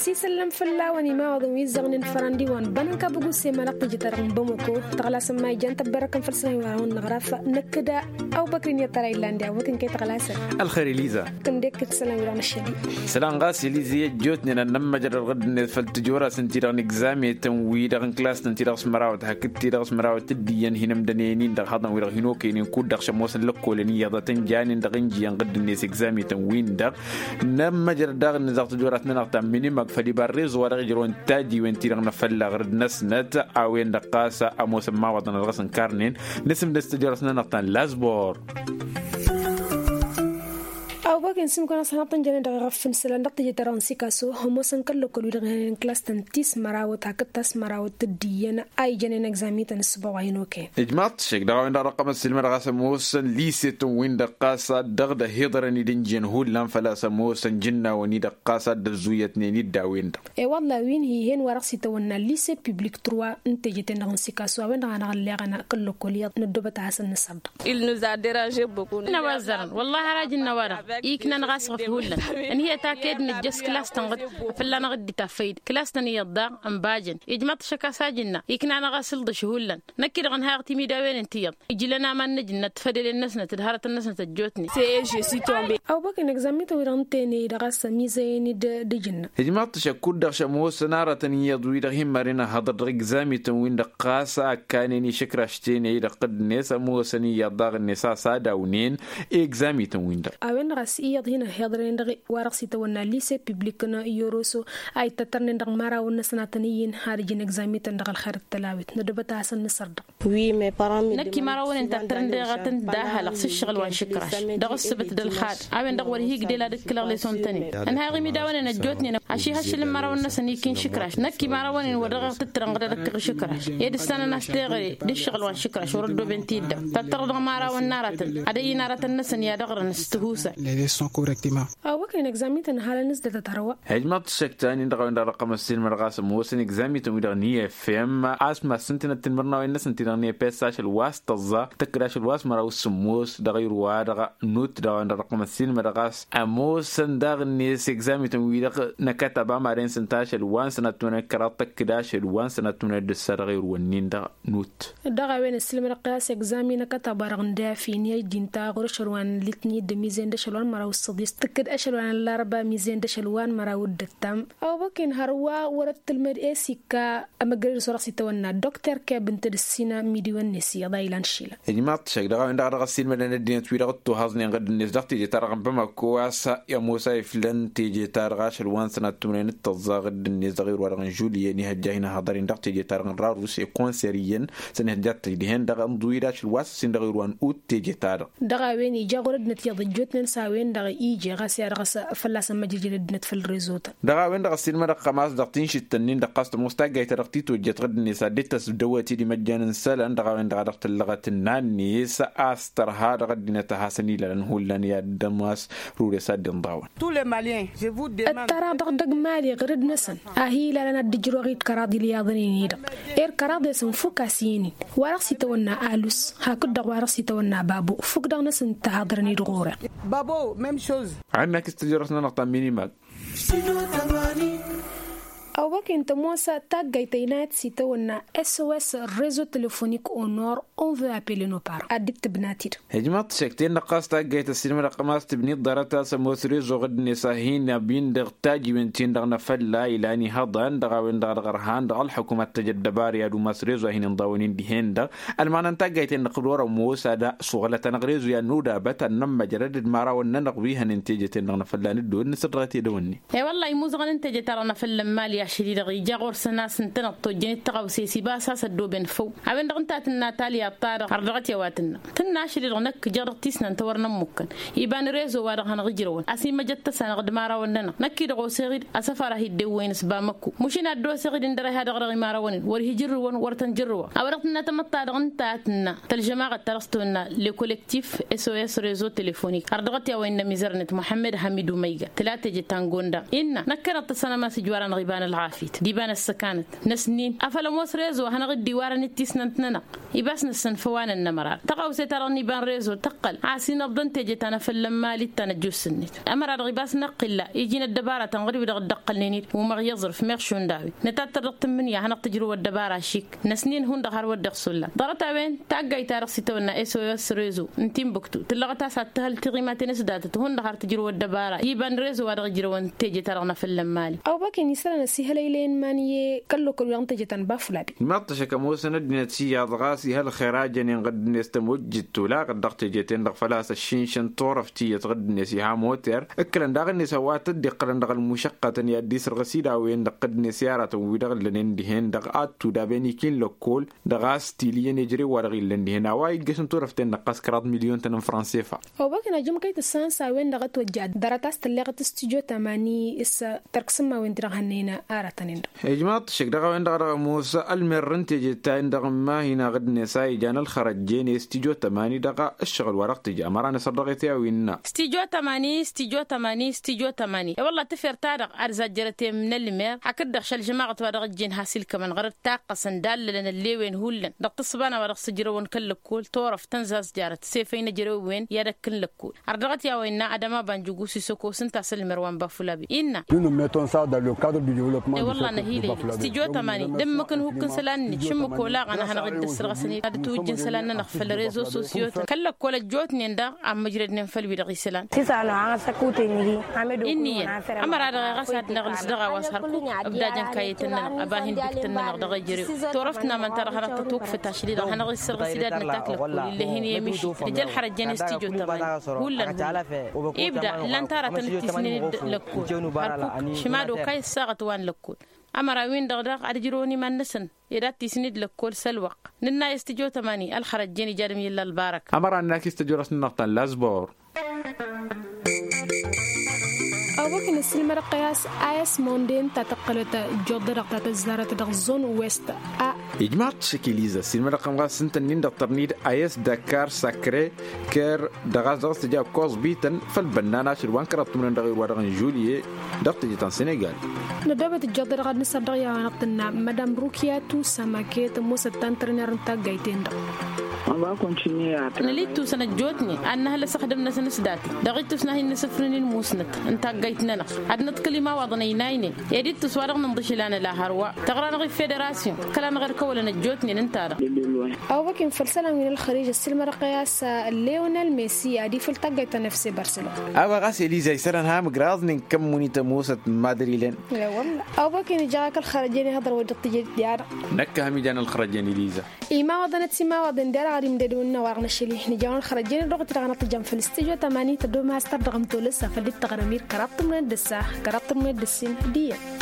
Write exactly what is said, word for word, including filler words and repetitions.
سلم فلا وني ما وضم يزغن الفرندي وان بنك بقول سيما لقي جتر بمكو تغلا سما يجان تبركم فرسني وراون نغرف نكدا أو بكرين يترى إلاندي أو كن كي تغلاسة الخير ليزا كندك تسلم ورانا الشديد سلام غاسي ليزي جوتني لما جر الغد نفلتجورا سنتيران إكزامي تنويد عن كلاس تنتيران سمراوت هكتيران سمراوت تديان هنا مدنيين دغ هذا ويرغ هنوكين يكون دغ شموس لكولني يضا تنجان دغنجي غد الناس إكزامي تنوين دغ لما جر دغ نزغت جوراتنا نقطع مني مقفلي باريز ورغ جرون تادي وين تيران نفلا غرد نسنت أوين دقاسة أموس ما وطن الغسن كارنين نسم دستجوراتنا نقطع لازبور أو باقي نسمع كنا سنطن جنين دغ فن سلان دقي جتران سيكاسو هم سنكلو كل دغين كلاس تنتيس مراوت هكتاس مراوت تديان أي جنين إكزامي تنسبوا عينوكي إجماعت شيك دغ وين رقم السلم رغاس موسن ليست وين دقاسة دغ ده هيدرني دنجن هول لام فلا سموسن جنة وني دقاسة دزوية نيني داوين دغ إيه والله وين هي هن ورقسي تونا ليسي بيبليك تروا انت جتين دغن سيكاسو وين دغنا غليغنا كل كليات ندوبة حسن نصد il nous a dérangé beaucoup نوازرن والله راجل نوارا إيكنا نغاس غفهولن إن هي تأكيد نجس كلاس تنغد فلا نغد تفيد كلاس تني الضاع أمباجن إجمعت شكا ساجنا إيكنا نغاس الض شهولن نكيد غن هاغتي ميداوين انتيض يجي لنا ما نجن نتفدل الناس نتدهرت الناس نتجوتني سي جو سي تومبي أو باقي نكزامي تويران تاني دغاس ميزاني دجن إجمعت شكود دغ شموس نارة تني يضوي دغهم مارينا هذا إكزامي تنوين دقاسة كانني شكراشتيني دقد ناس موسني يضاغ النساء ساداونين إكزامي تنوين دغ أوين راس إياد هنا هيدرين دغي ورقسي تونا ليسي بيبليكنا يوروسو أي تترن دغ مارا ونسنا تنيين هارجين إكزامي تندغ الخير التلاوت ندبت حسن نصرد وي مي بارامي نكي مارا ون تترن دغتن داها لقص الشغل وان شكراش دغ السبت دالخاد أوين دغ ورهيق ديلا دكلا ليسون تاني أنا هاغي ميداون نجوتني عشي هاشل مارا ونسني كين شكراش نكي مارا ون ودغ تترن غدك شكراش يد السنة ناس تغري دي الشغل وان شكراش وردو بنتي دا تترن مارا ونارتن أدي نارتن نسن يا دغر نستهوسة أو وكان إكزامي تنهال نزدة تروى هجمت الشكتاني دغ وين رقم السين مرغاس موسن إكزامي تنوين دغ نية فيم أسمع سنتنا تنمرنا وين سنتنا نية بيساش الواس تزا تكراش الواس مراو سموس دغ يروا دغ نوت دغ وين رقم السين مرغاس أموسن دغ نيس إكزامي تنوين دغ نكتبا مارين سنتاش الوان سنتنا كرات تكراش الوان سنتنا دسر غير ونين دغ نوت دغ وين السلم رقاس إكزامي نكتبا رغندا فيني دينتا غرشروان لتني دميزين دشلوان مراو الصديس تكد أشلوان الأربع ميزين دشلوان مراو الدتام أو بكين هروا ورت المرئيسي كا أمجرد سرقسي تونا دكتور كابنت السينا ميديوان نسي ضايلان شيلا إجماعت شيء دغ وين دغ غسيل من الدين تويرا غتو هازني غد الناس دغ تيجي ترغم بما كواسا يا موسى فلان تيجي ترغاش الوان سنة تمرين التزا غد الناس دغ ورغن جوليا نهجينا هادرين دغ تيجي ترغن راروسي كونسيريين سنه جات تيجيهن دغ ندويراش الواس سن دغ وان اوت تيجي تار دغ وين يجا غرد نتي ضجوتن ساوين دغ يجي غاسي رغس فلاس مجيجي دنت في الريزوت دغ وين دغ سين مرق خماس دغتين شتنين دقاست مستاجي ترقتيتو جت غد الناس ديتس دواتي دي مجانا سلان دغ وين دغ دغت اللغه النانيس استر هذا غد نتحسني لن هولن يا دماس روري سادن ضاون tous les maliens je vous demande ترى دغ دغ مالي غرد نسن اهي لنا دجرو غيت كرادي لياضنين يد اير كرادي سن فوكاسيني ورقسي تونا الوس هاكد دغ ورقسي تونا بابو فوك دغ نسن تهضرني دغوره بابو même chose عندك استجرتنا نقطه مينيمال أو باقي أنت موسى تاجي تينات سيتونا إس أو إس réseau téléphonique au nord on veut appeler nos parents أديت بناتير هجمت شكتين نقاس تاجي تسلم رقمات تبني ضرتا سموسري زغد نساهين بين دغتاج بنتين دغنا فلا إلاني هضان دغاوين دغ غرهان دغ الحكومة تجدبار يا دو مصري زهين نضاونين دهين دغ المعنى تاجي تنقلور موسى دا شغلة نغريزو يا نودا بتا نم جرد مارا وننقبيها ننتيجة دغنا فلا ندو نسرتي دوني اي والله مو زغن انتج ترى فلا مالي شديد غيجا غورسنا سنتنا طوجين تقاوسي سيباسا سدوبن فو ابن دغنتا ناتاليا طار ارغت يواتنا تنا شديد غنك جرتيسنا نتورنا ممكن يبان ريزو وارغان غجرون اسي ما جت سنه قدمارا وننا نكي دغو سيغيد اسفاره هيدوين سبامكو مشينا دو سيغيد ندري هذا غرغي مارا ون ور هجر ون ورتن جروا اورتنا تمطا دغنتاتنا تلجماعه ترستونا لي كوليكتيف اس او اس ريزو تليفونيك ارغت يوين ميزرنت محمد حميدو ميغا ثلاثه جتانغوندا ان نكرت سنه ما سجوارا غيبان العافيت ديبان السكانت نسنين أفلا موس ريزو هنغد ديوارا نتيسننتنا يباس نسن فوان النمرار تقاو سيتراني بان ريزو تقل عاسين أبضن تجتنا في اللمالي تنجو السنت أمر الغباس نقل لا يجينا الدبارة تنغرب دغ دقل نينيت ومغ يظرف ميغشون داوي نتاتر رقم من يا هنق تجرو الدبارة شيك نسنين هون دغار ودغ سلا ضرطا وين تاقاي تارقسي تونا اس او اس ريزو انتيم بكتو تلغتا ساتهل تغيمات نسدات هون دغار تجرو الدبارة يبان ريزو ودغ جرو تجي ترغنا في اللمالي أو باكي نسلا نسيها ليلين مانيه كلو كل يوم تجي تنبافلابي المطشة كموسى ندنتي يضغاسي هالخراج نقد نستموجد تولا قد دقت جيتين دق فلاس الشينشن طورفتي يتغد نسيها موتر اكلن دغ نسوات دقلن دغ المشقة يدي سرغسيدا وين دقد نسيارة ودغ لنين دهن دغ اتو دابيني كين لوكول دغ ستيليا نجري ورغي لن دهن واي جسن طورفتين نقاس كراد مليون تن فرنسيفا او باكي نجم كيت السانسا وين دغ توجع دراتاس تلغت استوديو تماني اس تركسما وين دغ هنينا ارتنين اجماط شك دغ وين دغ موسى المرن تجي تاين دغ ما هنا غد نساي جانا الخرجين استوديو تماني دغ الشغل ورق تجي امرنا صدقتي وينا استوديو تماني استوديو تماني استوديو تماني والله تفر تارق ارزاجرتي من المير حكد خشل جماعه ورق جين حاسيل كمان غير طاقه سندال لنا اللي وين هولن دق صبانا ورق سجرون كل كل طورف تنزاز جارت سيفين جرو وين يدك لكول ارغت يا وينا ادما بانجوغو سيسوكو سنتا سلمروان بافولابي ان nous mettons ça dans le cadre du développement والله نهيلي استوديو تماني دم ممكن هو كن سلان شم كولا انا هنغد السرغسني هذا توجن سلان نخفل ريزو سوسيو كل كل جوتني ندا ام مجرد نفل بيدغي سلان تسالو عن سكوتني اني امر هذا غسات نغلس دغا واسهر ابدا جن كايتنا اباهن بكتنا دغا جري طرفتنا من ترى هذا توك في تشريد هنغي السرغسيدات نتاكل كل اللي هنا يمشي رجال حرجين استوديو تماني ولا يبدا لن ترى تنتسنين لكول شمادو كاي ساغه وان لكول أمر وين دغدغ أرجروني من نسن إذا تسند لكل سلوق ننا يستجو تماني الخرجيني جارمي الله البارك أمر أنك يستجو رسن نقطة لازبور أوكي نسلم القياس آيس موندين تتقلت جودر قطعة الزارة دغزون ويست أ إجماع تشكيليزا سلم رقم غاس سنتنين دقترنيد آيس دكار ساكري كير دغاز دغس تجاب كوز بيتن فالبنانا شروان كرات من دغير ورغن جوليي دغت جيتان سنغال ندابة الجودر غاد نسر دغيا ونقتنا مدام روكيا تو ساماكيت موسى تانترنر نتا جايتين دغ ما كونتينيا نليتو سنة جوتني أنها لسخدمنا سنسداتي دغيتو سنهي نسفرين الموسنت انت جايتنا عدنا كلمة وضني نايني يديت تسوارغ نمضيش لنا لا هروا تغرى نغي فيدراسيون كلام غير كولا نجوتني ننتارا أو بكين فلسلة من الخريج السلم رقياس ليونيل ميسي أدي فلتقيت نفسي برشلونة أو غاس إليزا يسرن هام غراضن كم مونيتا موسى مادريلين لا والله أو بكين جاك الخرجين هذا وجد تجي ديار نك هم جان الخرجين إليزا إيما وضنت سما وضن ديار غادي مددونا ورغنا شلي إحنا جان الخرجين رغت رغنا تجمع في الاستيجو تماني تدوم هاستر رغم تولسا فديت تغرمير كرابط من الدسا كرابط من الدسين دي